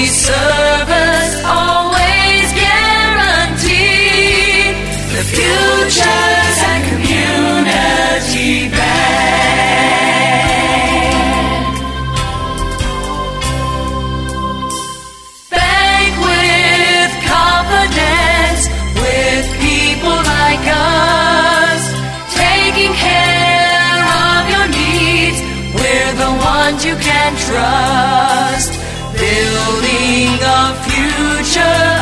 service always guaranteed. The Futures and Community Bank. Bank with confidence, with people like us, taking care of your needs. We're the ones you can trust, building a future